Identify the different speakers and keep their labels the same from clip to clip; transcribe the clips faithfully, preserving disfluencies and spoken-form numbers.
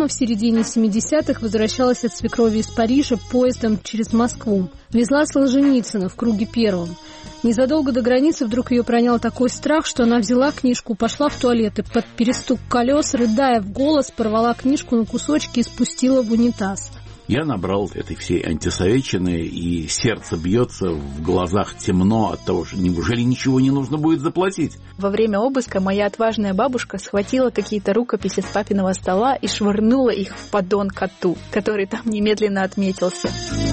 Speaker 1: мама в середине семидесятых возвращалась от свекрови из Парижа поездом через Москву. Везла Солженицына в круге первом. Незадолго до границы вдруг ее пронял такой страх, что она взяла книжку, пошла в туалет и под перестук колес, рыдая в голос, порвала книжку на кусочки и спустила в унитаз.
Speaker 2: Я набрал этой всей антисоветчины, и сердце бьется, в глазах темно от того, что неужели ничего не нужно будет заплатить?
Speaker 3: Во время обыска моя отважная бабушка схватила какие-то рукописи с папиного стола и швырнула их в поддон коту, который там немедленно отметился.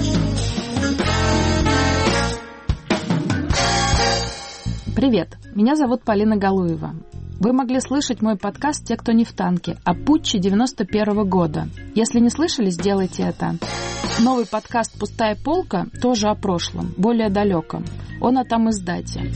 Speaker 4: Привет, меня зовут Полина Галуева. Вы могли слышать мой подкаст «Те, кто не в танке» о путче девяносто первого года. Если не слышали, сделайте это. Новый подкаст «Пустая полка» тоже о прошлом, более далеком. Он о тамиздате.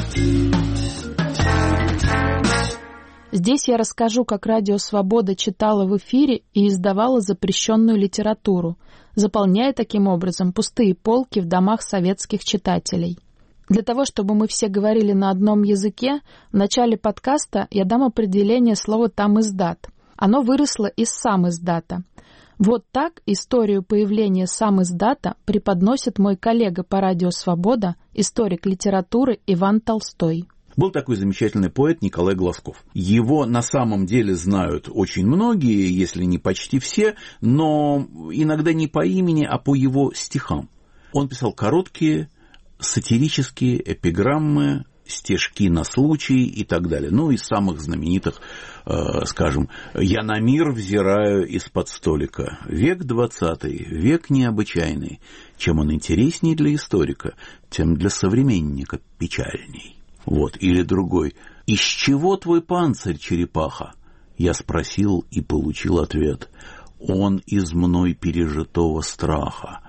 Speaker 4: Здесь я расскажу, как Радио Свобода читала в эфире и издавала запрещенную литературу, заполняя таким образом пустые полки в домах советских читателей. Для того, чтобы мы все говорили на одном языке, в начале подкаста я дам определение слова «тамиздат». Оно выросло из самиздата. Вот так историю появления самиздата преподносит мой коллега по Радио Свобода, историк литературы Иван Толстой.
Speaker 2: Был такой замечательный поэт Николай Глазков. Его на самом деле знают очень многие, если не почти все, но иногда не по имени, а по его стихам. Он писал короткие, сатирические эпиграммы, стишки на случай и так далее. Ну, из самых знаменитых, э, скажем, «Я на мир взираю из-под столика. Век двадцатый, век необычайный. Чем он интересней для историка, тем для современника печальней». Вот. Или другой. «Из чего твой панцирь, черепаха?» Я спросил и получил ответ. «Он из мной пережитого страха.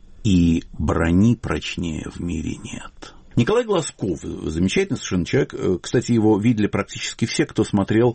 Speaker 2: И брони прочнее в мире нет». Николай Глазков, замечательный совершенно человек. Кстати, его видели практически все, кто смотрел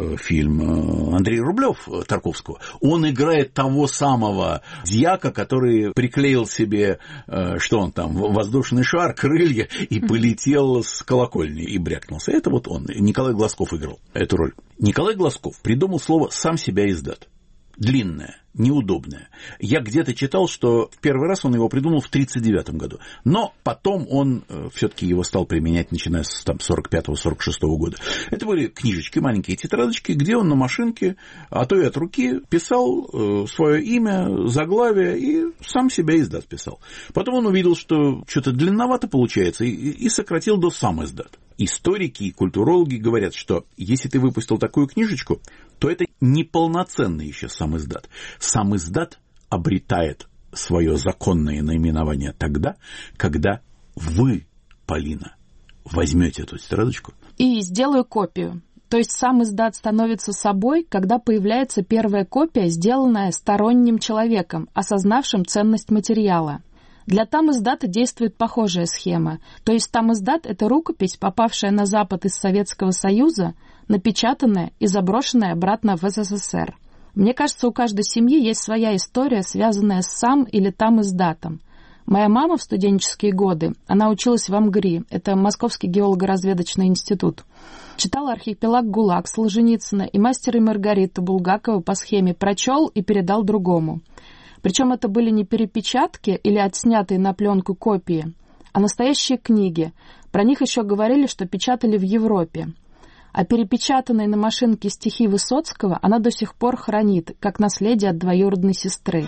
Speaker 2: фильм Андрея Рублёв Тарковского. Он играет того самого дьяка, который приклеил себе, что он там, воздушный шар, крылья, и полетел с колокольни и брякнулся. Это вот он. Николай Глазков играл эту роль. Николай Глазков придумал слово «сам себя издат». Длинное, неудобное. Я где-то читал, что в первый раз он его придумал в тридцать девятом году. Но потом он все-таки его стал применять, начиная с там, сорок пятого сорок шестого года. Это были книжечки, маленькие тетрадочки, где он на машинке, а то и от руки, писал э, свое имя, заглавие и сам себя издат писал. Потом он увидел, что что-то длинновато получается, и, и сократил до сам издат. Историки и культурологи говорят, что если ты выпустил такую книжечку, то это неполноценный еще самиздат. Самиздат обретает свое законное наименование тогда, когда вы, Полина, возьмете эту тетрадочку
Speaker 4: и сделаю копию. То есть самиздат становится собой, когда появляется первая копия, сделанная сторонним человеком, осознавшим ценность материала. Для тамиздата действует похожая схема. То есть тамиздат – это рукопись, попавшая на Запад из Советского Союза, напечатанная и заброшенная обратно в СССР. Мне кажется, у каждой семьи есть своя история, связанная с сам или тамиздатом. Моя мама в студенческие годы, она училась в МГРИ, это Московский геолого-разведочный институт, читала «Архипелаг ГУЛАГ» Солженицына и «Мастера и Маргариту» Булгакова по схеме «прочел и передал другому». Причем это были не перепечатки или отснятые на пленку копии, а настоящие книги. Про них еще говорили, что печатали в Европе. А перепечатанные на машинке стихи Высоцкого она до сих пор хранит, как наследие от двоюродной сестры.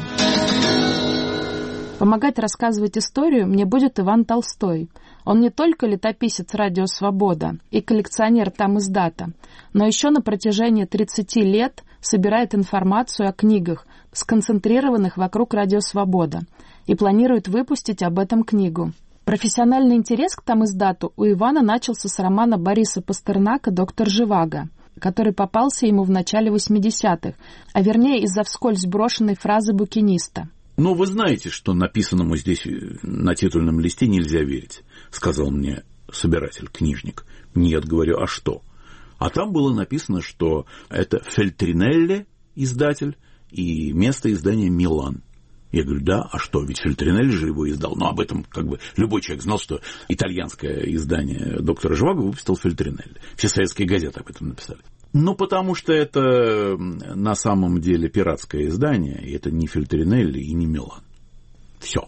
Speaker 4: Помогать рассказывать историю мне будет Иван Толстой. Он не только летописец «Радио Свобода» и коллекционер тамиздата, но еще на протяжении тридцати лет собирает информацию о книгах, сконцентрированных вокруг «Радио Свобода», и планирует выпустить об этом книгу. Профессиональный интерес к тамиздату у Ивана начался с романа Бориса Пастернака «Доктор Живаго», который попался ему в начале восьмидесятых, а вернее из-за вскользь брошенной фразы букиниста.
Speaker 2: «Но вы знаете, что написанному здесь на титульном листе нельзя верить», — сказал мне собиратель, книжник. «Нет, — говорю, — а что?» А там было написано, что это Фельтринелли, издатель, и место издания Милан. Я говорю, да, а что, ведь Фельтринелли же его издал. Но об этом как бы любой человек знал, что итальянское издание «Доктора Живаго» выпустил Фельтринелли. Все советские газеты об этом написали. Ну, потому что это на самом деле пиратское издание, и это не Фельтринелли и не Милан. Все.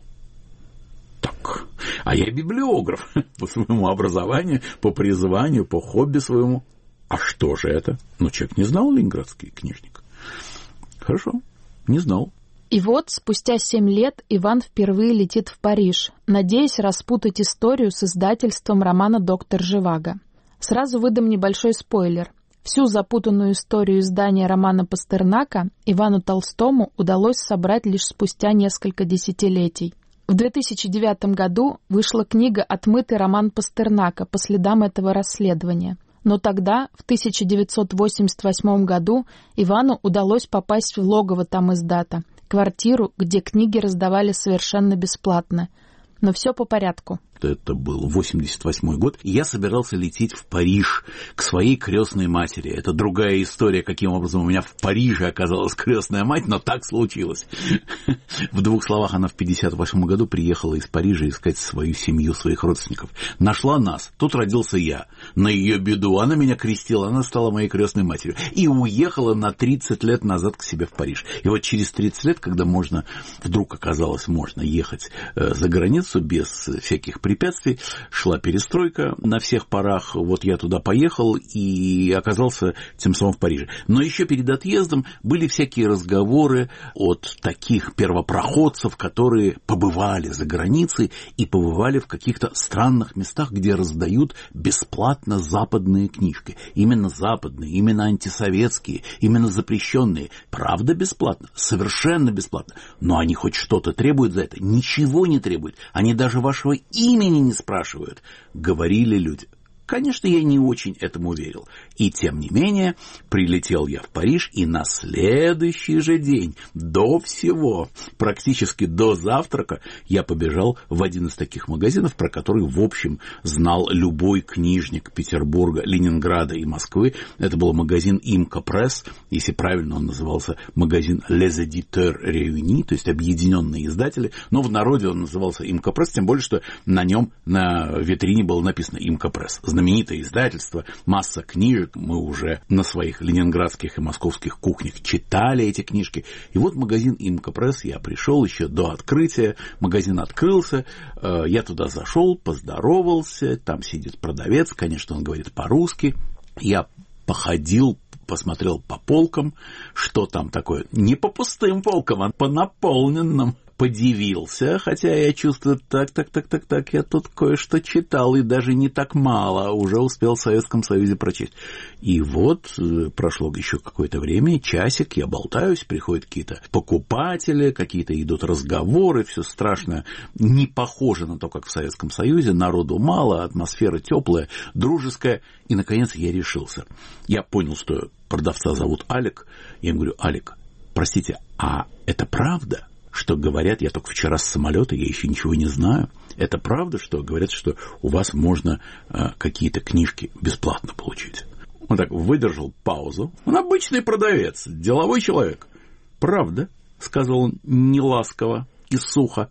Speaker 2: Так. А я библиограф по своему образованию, по призванию, по хобби своему. А что же это? Ну, человек не знал ленинградский книжник. Хорошо, не знал.
Speaker 4: И вот, спустя семь лет Иван впервые летит в Париж, надеясь распутать историю с издательством романа «Доктор Живаго». Сразу выдам небольшой спойлер. Всю запутанную историю издания романа Пастернака Ивану Толстому удалось собрать лишь спустя несколько десятилетий. В две тысячи девятом году вышла книга «Отмытый роман Пастернака» по следам этого расследования. Но тогда, в тысяча девятьсот восемьдесят восьмом году, Ивану удалось попасть в логово тамиздата, квартиру, где книги раздавали совершенно бесплатно. Но все по порядку.
Speaker 2: Это был восемьдесят восьмой год, и я собирался лететь в Париж к своей крестной матери. Это другая история, каким образом у меня в Париже оказалась крестная мать, но так случилось. В двух словах, она в пятьдесят восьмом году приехала из Парижа искать свою семью, своих родственников. Нашла нас, тут родился я. На ее беду она меня крестила, она стала моей крестной матерью. И уехала на тридцать лет назад к себе в Париж. И вот через тридцать лет, когда можно, вдруг оказалось, можно ехать за границу без всяких препятствий, шла перестройка на всех парах, вот я туда поехал и оказался тем самым в Париже. Но еще перед отъездом были всякие разговоры от таких первопроходцев, которые побывали за границей и побывали в каких-то странных местах, где раздают бесплатно западные книжки. Именно западные, именно антисоветские, именно запрещенные. Правда бесплатно? Совершенно бесплатно. Но они хоть что-то требуют за это? Ничего не требуют. Они даже вашего имени имени не спрашивают, говорили люди. Конечно, я не очень этому верил. И тем не менее, прилетел я в Париж, и на следующий же день, до всего, практически до завтрака, я побежал в один из таких магазинов, про который, в общем, знал любой книжник Петербурга, Ленинграда и Москвы. Это был магазин «Имка Пресс», если правильно он назывался магазин «Les Éditeurs Réunis», то есть объединенные издатели, но в народе он назывался «Имка Пресс», тем более, что на нем на витрине было написано «Имка Пресс». Знаменитое издательство, масса книжек, мы уже на своих ленинградских и московских кухнях читали эти книжки. И вот магазин «Имка Пресс», я пришел еще до открытия, магазин открылся, я туда зашел, поздоровался, там сидит продавец, конечно, он говорит по-русски, я походил, посмотрел по полкам, что там такое, не по пустым полкам, а по наполненным. Подивился, хотя я чувствую, так, так, так, так, так, я тут кое-что читал, и даже не так мало, уже успел в Советском Союзе прочесть. И вот прошло еще какое-то время, часик, я болтаюсь, приходят какие-то покупатели, какие-то идут разговоры, все страшно, не похоже на то, как в Советском Союзе, народу мало, атмосфера теплая, дружеская, и, наконец, я решился. Я понял, что продавца зовут Алик, я ему говорю: Алик, простите, а это правда? Что говорят, я только вчера с самолета, я еще ничего не знаю. Это правда, что говорят, что у вас можно э, какие-то книжки бесплатно получить? Он так выдержал паузу. Он обычный продавец, деловой человек. Правда, сказал он неласково и сухо.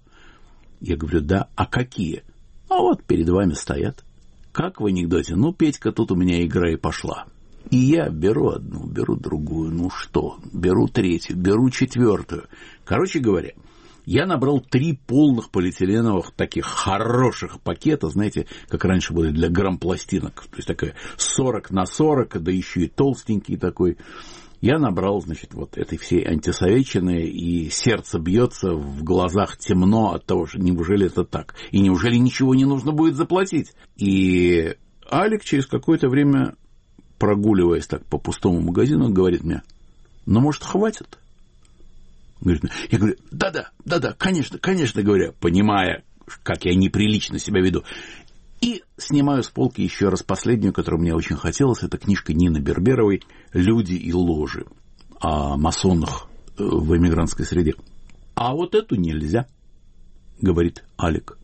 Speaker 2: Я говорю: да, а какие? А вот перед вами стоят. Как в анекдоте: ну, Петька, тут у меня игра и пошла. И я беру одну, беру другую, ну что, беру третью, беру четвертую. Короче говоря, я набрал три полных полиэтиленовых таких хороших пакета, знаете, как раньше были для грампластинок, то есть такая сорок на сорок, да еще и толстенький такой. Я набрал, значит, вот этой всей антисоветчины, и сердце бьется, в глазах темно от того, что неужели это так, и неужели ничего не нужно будет заплатить. И Алик через какое-то время, прогуливаясь так по пустому магазину, говорит мне: ну, может, хватит? Говорит, я говорю: да-да, да-да, конечно, конечно, говорю, понимая, как я неприлично себя веду. И снимаю с полки еще раз последнюю, которую мне очень хотелось. Это книжка Нины Берберовой «Люди и ложи», о масонах в эмигрантской среде. А вот эту нельзя, говорит Алик.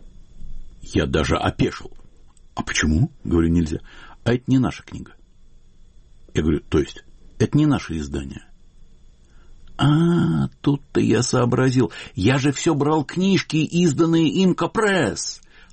Speaker 2: Я даже опешил. А почему? Говорю, нельзя. А это не наша книга. Я говорю, то есть, это не наше издание. А, тут-то я сообразил. Я же все брал книжки, изданные Имка Пресс.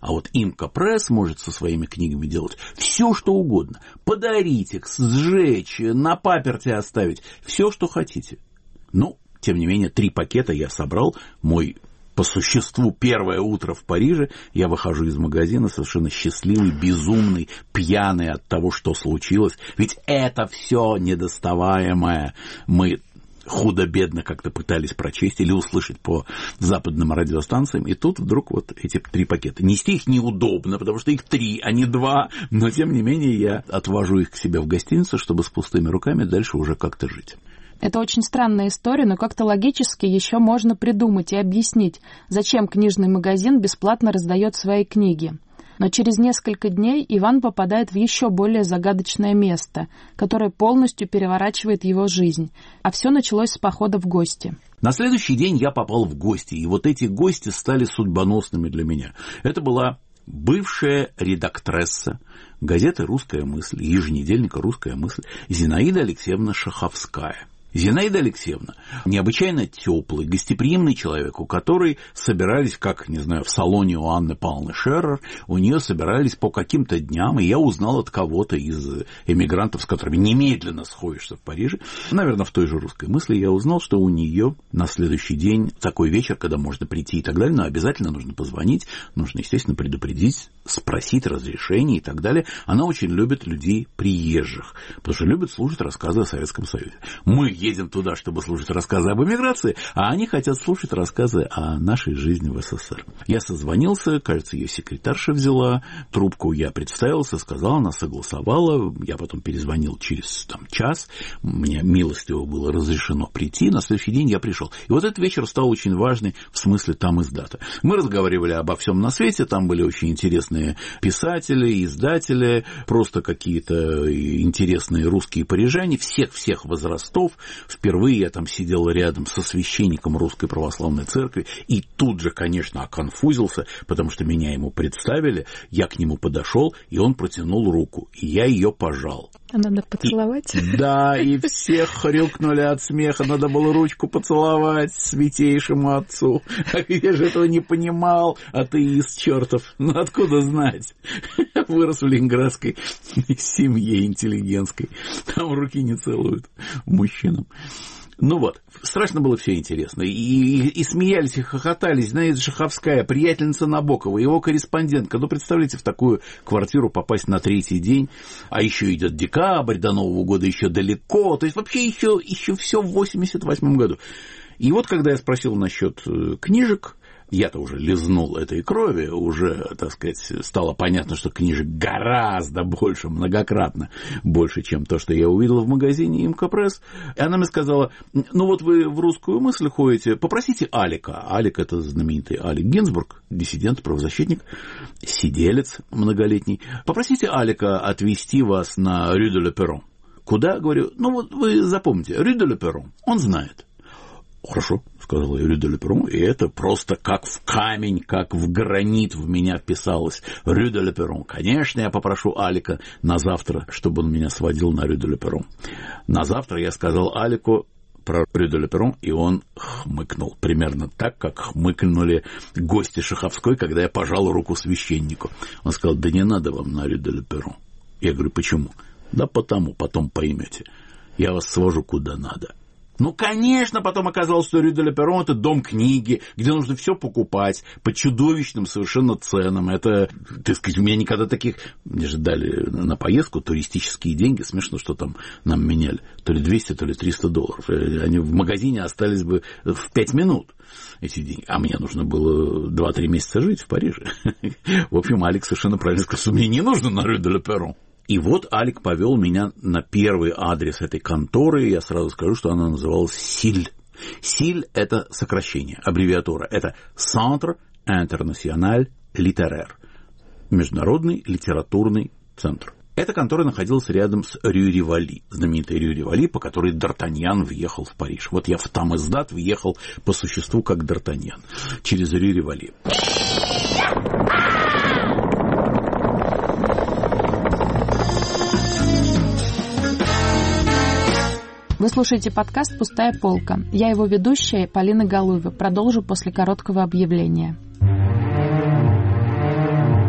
Speaker 2: А вот Имка Пресс может со своими книгами делать все, что угодно. Подарить их, сжечь, на паперти оставить. Все, что хотите. Ну, тем не менее, три пакета я собрал. Мой, по существу, первое утро в Париже. Я выхожу из магазина совершенно счастливый, безумный, пьяный от того, что случилось. Ведь это все недоставаемое. Мы худо-бедно как-то пытались прочесть или услышать по западным радиостанциям, и тут вдруг вот эти три пакета. Нести их неудобно, потому что их три, а не два, но тем не менее я отвожу их к себе в гостиницу, чтобы с пустыми руками дальше уже как-то жить.
Speaker 4: Это очень странная история, но как-то логически еще можно придумать и объяснить, зачем книжный магазин бесплатно раздает свои книги. Но через несколько дней Иван попадает в еще более загадочное место, которое полностью переворачивает его жизнь. А все началось с похода в гости.
Speaker 2: На следующий день я попал в гости, и вот эти гости стали судьбоносными для меня. Это была бывшая редактресса газеты «Русская мысль», еженедельника «Русская мысль» Зинаида Алексеевна Шаховская. Зинаида Алексеевна необычайно теплый, гостеприимный человек, у которой собирались, как, не знаю, в салоне у Анны Павловны Шерер, у нее собирались по каким-то дням, и я узнал от кого-то из эмигрантов, с которыми немедленно сходишься в Париже, наверное, в той же «Русской мысли», я узнал, что у нее на следующий день такой вечер, когда можно прийти и так далее, но обязательно нужно позвонить, нужно, естественно, предупредить, спросить разрешение и так далее. Она очень любит людей приезжих, потому что любит слушать рассказы о Советском Союзе. Мы едем туда, чтобы слушать рассказы об эмиграции, а они хотят слушать рассказы о нашей жизни в СССР. Я созвонился, кажется, ее секретарша взяла трубку, я представился, сказал, она согласовала, я потом перезвонил через там, час, мне милостиво было разрешено прийти, на следующий день я пришел. И вот этот вечер стал очень важный в смысле там издата. Мы разговаривали обо всем на свете, там были очень интересные писатели, издатели, просто какие-то интересные русские парижане, всех-всех возрастов. Впервые я там сидел рядом со священником Русской Православной Церкви и тут же, конечно, оконфузился, потому что меня ему представили, я к нему подошел, и он протянул руку, и я ее пожал.
Speaker 3: А надо поцеловать?
Speaker 2: И, да, и все хрюкнули от смеха, надо было ручку поцеловать святейшему отцу. А я же этого не понимал, атеист чертов. Ну, откуда знать? Вырос в ленинградской семье интеллигентской. Там руки не целуют мужчинам. Ну вот, страшно было все интересно. И, и, и смеялись, и хохотались. Знаете, Шаховская, приятельница Набокова, его корреспондентка. Ну, представляете, в такую квартиру попасть на третий день. А еще идет декабрь, до Нового года еще далеко. То есть вообще еще, еще все в восемьдесят восьмом году. И вот, когда я спросил насчет книжек, я-то уже лизнул этой крови, уже, так сказать, стало понятно, что книжек гораздо больше, многократно больше, чем то, что я увидел в магазине «Имка Пресс». И она мне сказала, ну вот вы в «Русскую мысль» ходите, попросите Алика. Алик — это знаменитый Алик Гинзбург, диссидент, правозащитник, сиделец многолетний. Попросите Алика отвезти вас на Рю де ла Перрон. Куда? Говорю, ну вот вы запомните, Рю де ла Перрон, он знает. Хорошо, сказала я, Рю де ла Перрон, и это просто как в камень, как в гранит в меня вписалось. Рю де ла Перрон. Конечно, я попрошу Алика на завтра, чтобы он меня сводил на Рю де ла Перрон. На завтра я сказал Алику про Рю де ла Перрон, и он хмыкнул. Примерно так, как хмыкнули гости Шаховской, когда я пожал руку священнику. Он сказал, да не надо вам на Рю де ла Перрон. Я говорю, почему? Да потому, потом поймете. Я вас свожу куда надо. Ну, конечно, потом оказалось, что Рю де ла Перрон — это дом книги, где нужно все покупать по чудовищным совершенно ценам. Это, так сказать, у меня никогда таких... Мне же дали на поездку туристические деньги. Смешно, что там нам меняли. То ли двести, то ли триста долларов. Они в магазине остались бы в пять минут, эти деньги. А мне нужно было два-три месяца жить в Париже. В общем, Алекс совершенно правильно сказал, что мне не нужно на Рю де ла Перрон. И вот Алик повел меня на первый адрес этой конторы. Я сразу скажу, что она называлась СИЛь. СИЛь – это сокращение, аббревиатура. Это Centre International Littéraire. Международный литературный центр. Эта контора находилась рядом с Рю Риволи, знаменитой Рю Риволи, по которой Д'Артаньян въехал в Париж. Вот я в там издат въехал по существу как Д'Артаньян через Рю Риволи.
Speaker 4: Вы слушаете подкаст «Пустая полка». Я его ведущая Полина Галуева. Продолжу после короткого объявления.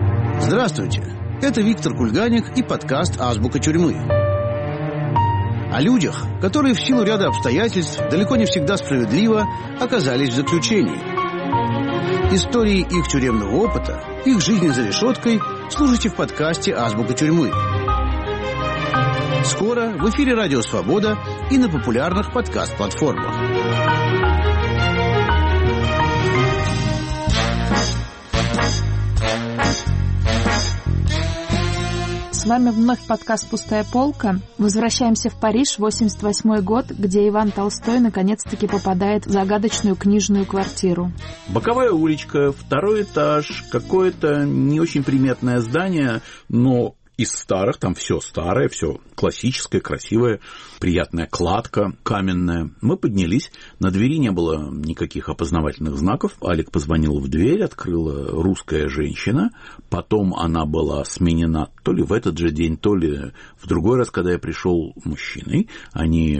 Speaker 5: Здравствуйте, это Виктор Кульганик и подкаст «Азбука тюрьмы». О людях, которые в силу ряда обстоятельств, далеко не всегда справедливо, оказались в заключении. Истории их тюремного опыта, их жизни за решеткой слушайте в подкасте «Азбука тюрьмы». Скоро в эфире «Радио Свобода» и на популярных подкаст-платформах.
Speaker 4: С вами вновь подкаст «Пустая полка». Возвращаемся в Париж, восемьдесят восьмой год, где Иван Толстой наконец-таки попадает в загадочную книжную квартиру.
Speaker 2: Боковая уличка, второй этаж, какое-то не очень приметное здание, но из старых, там все старое, все классическое, красивое, приятная кладка каменная. Мы поднялись, на двери не было никаких опознавательных знаков. Алик позвонил в дверь, открыла русская женщина. Потом она была сменена то ли в этот же день, то ли в другой раз, когда я пришел, мужчиной. Они,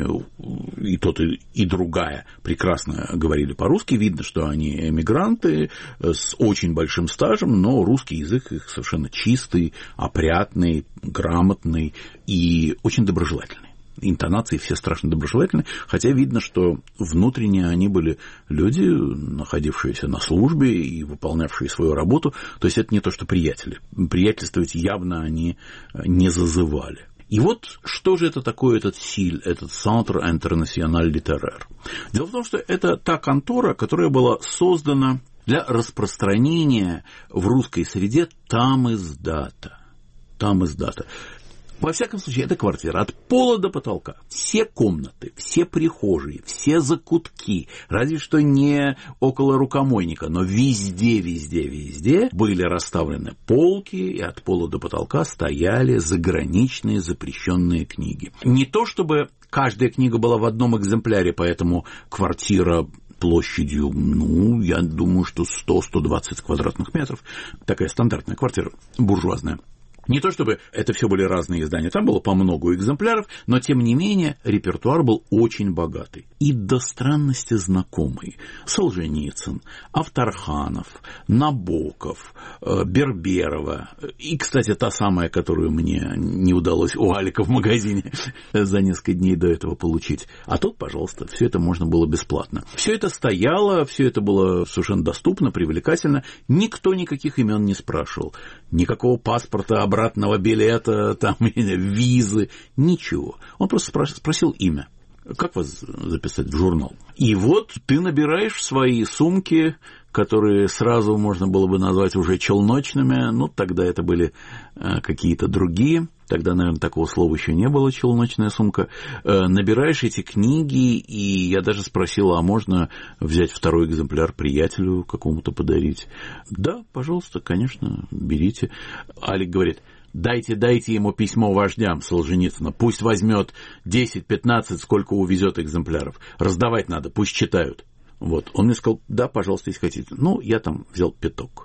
Speaker 2: и тот, и другая, прекрасно говорили по-русски. Видно, что они эмигранты с очень большим стажем, но русский язык их совершенно чистый, опрятный, грамотный и очень доброжелательный. Интонации все страшно доброжелательны, хотя видно, что внутренне они были люди, находившиеся на службе и выполнявшие свою работу. То есть это не то, что приятели. Приятельствовать явно они не зазывали. И вот что же это такое, этот СИЛь, этот Centre International Littéraire? Дело в том, что это та контора, которая была создана для распространения в русской среде тамиздата. Тамиздата. Во всяком случае, это квартира от пола до потолка. Все комнаты, все прихожие, все закутки, разве что не около рукомойника, но везде, везде, везде были расставлены полки, и от пола до потолка стояли заграничные запрещенные книги. Не то чтобы каждая книга была в одном экземпляре, поэтому квартира площадью, ну, я думаю, что сто - сто двадцать квадратных метров. Такая стандартная квартира, буржуазная. Не то чтобы это все были разные издания, там было по много экземпляров, но тем не менее репертуар был очень богатый. И до странности знакомый. Солженицын, Авторханов, Набоков, Берберова. И, кстати, та самая, которую мне не удалось у Алика в магазине за несколько дней до этого получить. А тут, пожалуйста, все это можно было бесплатно. Все это стояло, все это было совершенно доступно, привлекательно. Никто никаких имен не спрашивал. Никакого паспорта, обратного билета, там, визы, ничего. Он просто спросил имя. Как вас записать в журнал? И вот ты набираешь в свои сумки, которые сразу можно было бы назвать уже челночными, ну, тогда это были э, какие-то другие, тогда, наверное, такого слова еще не было, челночная сумка, э, набираешь эти книги, и я даже спросил, а можно взять второй экземпляр приятелю какому-то подарить? Да, пожалуйста, конечно, берите. Алик говорит: Дайте, дайте ему письмо вождям Солженицына, пусть возьмет десять-пятнадцать, сколько увезет экземпляров. Раздавать надо, пусть читают. Вот. Он мне сказал: да, пожалуйста, если хотите. Ну, я там взял пяток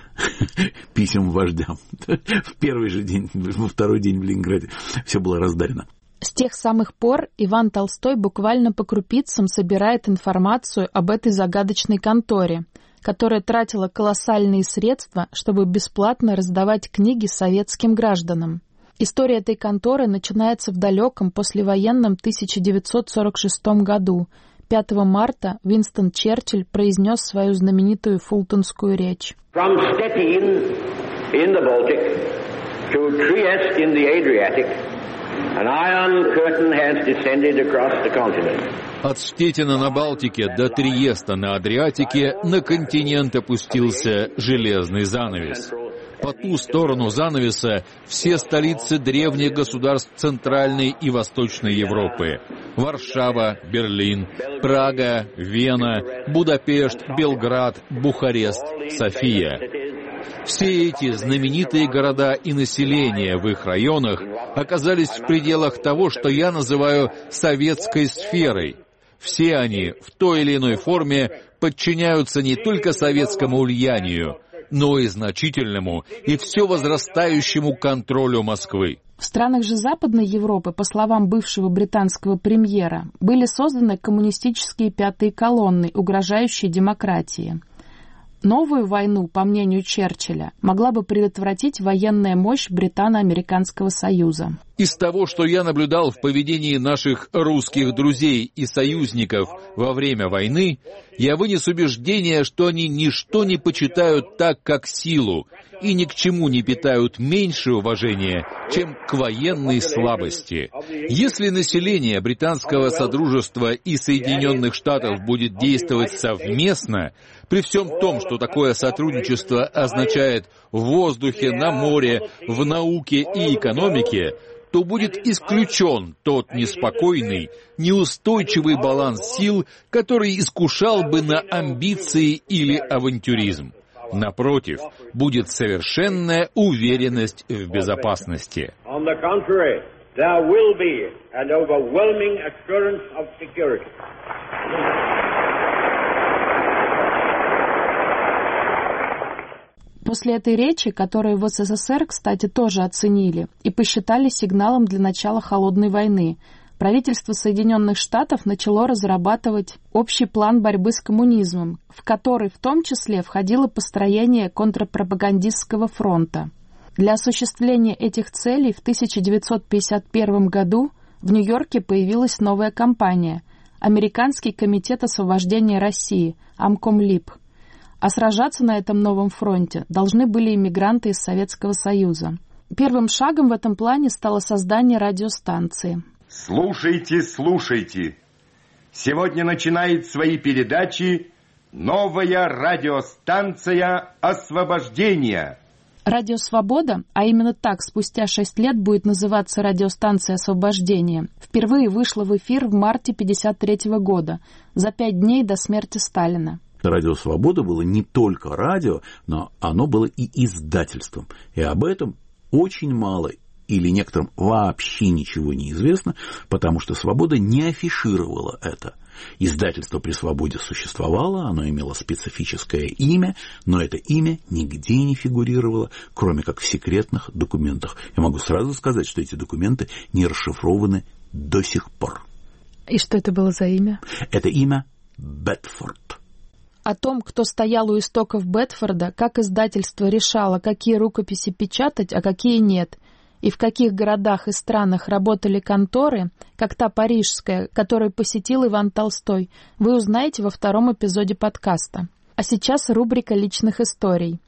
Speaker 2: писем вождям. В первый же день, во второй день в Ленинграде все было раздарено.
Speaker 4: С тех самых пор Иван Толстой буквально по крупицам собирает информацию об этой загадочной конторе, которая тратила колоссальные средства, чтобы бесплатно раздавать книги советским гражданам. История этой конторы начинается в далеком послевоенном тысяча девятьсот сорок шестом году. пятого марта Уинстон Черчилль произнес свою знаменитую фултонскую речь.
Speaker 6: From Stettin in the Baltic to Trieste in the Adriatic, an iron curtain has descended across the continent.
Speaker 7: От Штеттина на Балтике до Триеста на Адриатике на континент опустился железный занавес. По ту сторону занавеса все столицы древних государств Центральной и Восточной Европы. Варшава, Берлин, Прага, Вена, Будапешт, Белград, Бухарест, София. Все эти знаменитые города и население в их районах оказались в пределах того, что я называю советской сферой. Все они в той или иной форме подчиняются не только советскому влиянию, но и значительному и все возрастающему контролю Москвы.
Speaker 4: В странах же Западной Европы, по словам бывшего британского премьера, были созданы коммунистические пятые колонны, угрожающие демократии. Новую войну, по мнению Черчилля, могла бы предотвратить военная мощь Британо-Американского союза.
Speaker 7: Из того, что я наблюдал в поведении наших русских друзей и союзников во время войны, я вынес убеждение, что они ничто не почитают так, как силу, и ни к чему не питают меньше уважения, чем к военной слабости. Если население Британского Содружества и Соединенных Штатов будет действовать совместно, при всем том, что такое сотрудничество означает в воздухе, на море, в науке и экономике, то будет исключен тот неспокойный, неустойчивый баланс сил, который искушал бы на амбиции или авантюризм. Напротив, будет совершенная уверенность в безопасности.
Speaker 4: После этой речи, которую в СССР, кстати, тоже оценили и посчитали сигналом для начала холодной войны, правительство Соединенных Штатов начало разрабатывать общий план борьбы с коммунизмом, в который в том числе входило построение контрпропагандистского фронта. Для осуществления этих целей в тысяча девятьсот пятьдесят первом году в Нью-Йорке появилась новая компания – Американский комитет освобождения России, Амкомлиб. А сражаться на этом новом фронте должны были иммигранты из Советского Союза. Первым шагом в этом плане стало создание радиостанции.
Speaker 8: Слушайте, слушайте. Сегодня начинает свои передачи новая радиостанция «Освобождение».
Speaker 4: Радио «Свобода», а именно так спустя шесть лет будет называться радиостанция «Освобождение», впервые вышла в эфир в марте тысяча девятьсот пятьдесят третьего года, за пять дней до смерти Сталина.
Speaker 2: Радио «Свобода» было не только радио, но оно было и издательством. И об этом очень мало или некоторым вообще ничего не известно, потому что «Свобода» не афишировала это. Издательство при «Свободе» существовало, оно имело специфическое имя, но это имя нигде не фигурировало, кроме как в секретных документах. Я могу сразу сказать, что эти документы не расшифрованы до сих пор.
Speaker 3: И что это было за имя?
Speaker 2: Это имя Бетфорд.
Speaker 4: О том, кто стоял у истоков Бетфорда, как издательство решало, какие рукописи печатать, а какие нет, и в каких городах и странах работали конторы, как та парижская, которую посетил Иван Толстой, вы узнаете во втором эпизоде подкаста. А сейчас рубрика личных историй.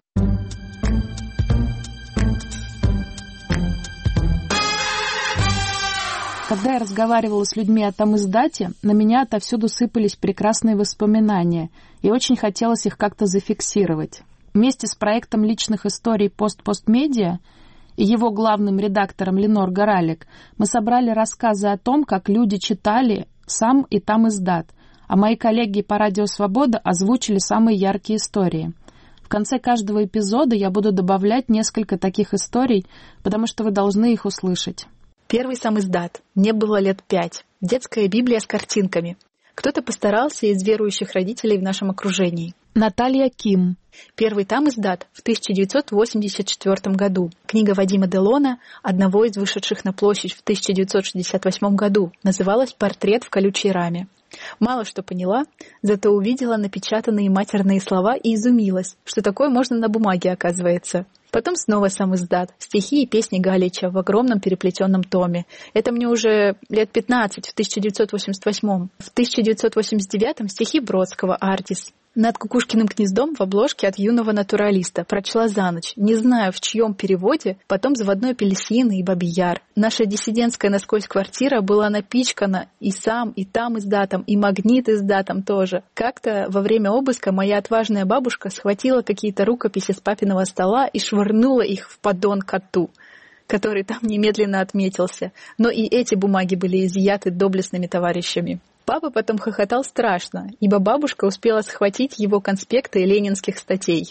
Speaker 4: Когда я разговаривала с людьми о тамиздате, на меня отовсюду сыпались прекрасные воспоминания, и очень хотелось их как-то зафиксировать. Вместе с проектом личных историй «Пост-Пост-Медиа» и его главным редактором Ленор Горалик мы собрали рассказы о том, как люди читали сам и тамиздат, а мои коллеги по Радио Свобода озвучили самые яркие истории. В конце каждого эпизода я буду добавлять несколько таких историй, потому что вы должны их услышать.
Speaker 3: Первый самиздат. Мне было лет пять. Детская Библия с картинками. Кто-то постарался из верующих родителей в нашем окружении.
Speaker 4: Наталья Ким.
Speaker 3: Первый тамиздат в тысяча девятьсот восемьдесят четвёртом году. Книга Вадима Делона, одного из вышедших на площадь в тысяча девятьсот шестьдесят восьмом году, называлась «Портрет в колючей раме». Мало что поняла, зато увидела напечатанные матерные слова и изумилась, что такое можно на бумаге, оказывается. Потом снова самиздат, стихи и песни Галича в огромном переплетенном томе. Это мне уже лет пятнадцать, в тысяча девятьсот восемьдесят восьмом. В тысяча девятьсот восемьдесят девятом стихи Бродского «Артис». Над кукушкиным гнездом в обложке от юного натуралиста. Прочла за ночь. Не знаю, в чьем переводе. Потом «Заводной апельсин» и «Бабий Яр». Наша диссидентская насквозь квартира была напичкана и сам, и там издатом, и магнит издатом тоже. Как-то во время обыска моя отважная бабушка схватила какие-то рукописи с папиного стола и швырнула их в поддон коту, который там немедленно отметился. Но и эти бумаги были изъяты доблестными товарищами. Папа потом хохотал страшно, ибо бабушка успела схватить его конспекты ленинских статей.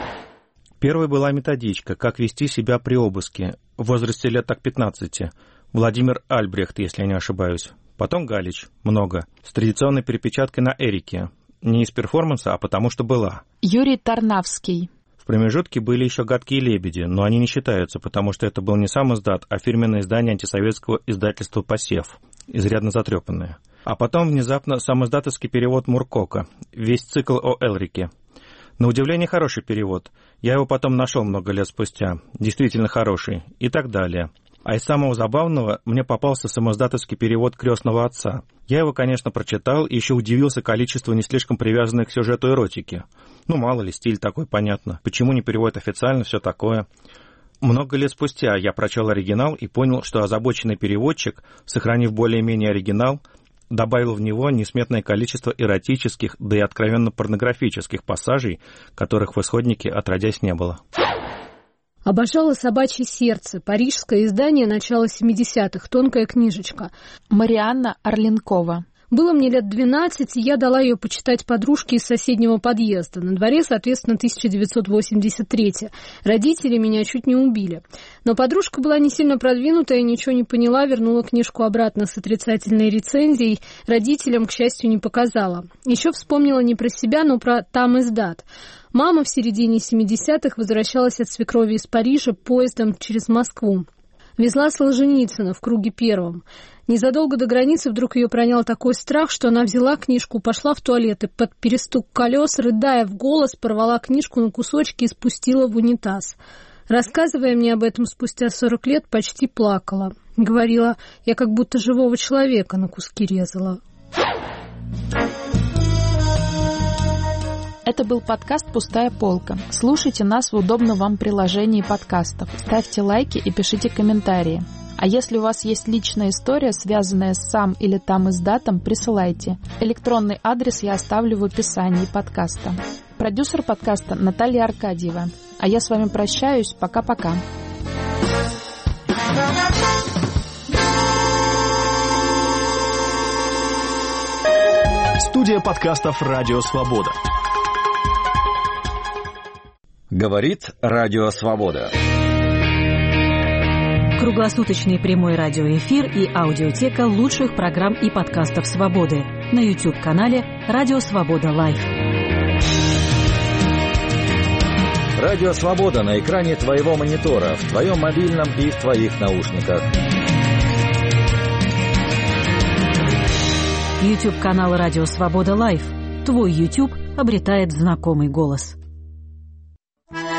Speaker 9: Первой была методичка «Как вести себя при обыске» в возрасте лет так пятнадцати. Владимир Альбрехт, если я не ошибаюсь. Потом Галич, много, с традиционной перепечаткой на Эрике. Не из перформанса, а потому что была.
Speaker 4: Юрий Тарнавский.
Speaker 9: В промежутке были еще «Гадкие лебеди», но они не считаются, потому что это был не сам издат, а фирменное издание антисоветского издательства «Посев», изрядно затрепанное. А потом внезапно самоиздатовский перевод Муркока, весь цикл о Элрике. На удивление хороший перевод. Я его потом нашел много лет спустя. Действительно хороший. И так далее. А из самого забавного мне попался самоиздатовский перевод «Крестного отца». Я его, конечно, прочитал и еще удивился количеству не слишком привязанной к сюжету эротики. Ну, мало ли, стиль такой, понятно. Почему не переводят официально, все такое. Много лет спустя я прочел оригинал и понял, что озабоченный переводчик, сохранив более-менее оригинал, добавил в него несметное количество эротических, да и откровенно порнографических пассажей, которых в исходнике отродясь не было.
Speaker 1: Обожала «Собачье сердце», парижское издание начала семидесятых, тонкая книжечка.
Speaker 3: Марианна Орленкова.
Speaker 1: Было мне лет двенадцать, и я дала ее почитать подружке из соседнего подъезда. На дворе, соответственно, тысяча девятьсот восемьдесят третий. Родители меня чуть не убили. Но подружка была не сильно продвинутая, ничего не поняла, вернула книжку обратно с отрицательной рецензией. Родителям, к счастью, не показала. Еще вспомнила не про себя, но про «Там издат». Мама в середине семидесятых возвращалась от свекрови из Парижа поездом через Москву. Везла Солженицына в круге первом. Незадолго до границы вдруг ее пронял такой страх, что она взяла книжку, пошла в туалет и под перестук колес, рыдая в голос, порвала книжку на кусочки и спустила в унитаз. Рассказывая мне об этом спустя сорок лет, почти плакала. Говорила, я как будто живого человека на куски резала.
Speaker 3: Это был подкаст «Пустая полка». Слушайте нас в удобном вам приложении подкастов. Ставьте лайки и пишите комментарии. А если у вас есть личная история, связанная с сам или там издатом, присылайте. Электронный адрес я оставлю в описании подкаста. Продюсер подкаста Наталья Аркадьева. А я с вами прощаюсь. Пока-пока.
Speaker 10: Студия подкастов «Радио Свобода».
Speaker 11: Говорит Радио Свобода.
Speaker 12: Круглосуточный прямой радиоэфир и аудиотека лучших программ и подкастов «Свободы» на YouTube-канале «Радио Свобода Лайв».
Speaker 11: Радио Свобода на экране твоего монитора, в твоем мобильном и в твоих наушниках.
Speaker 12: YouTube-канал «Радио Свобода Лайв». Твой YouTube обретает знакомый голос.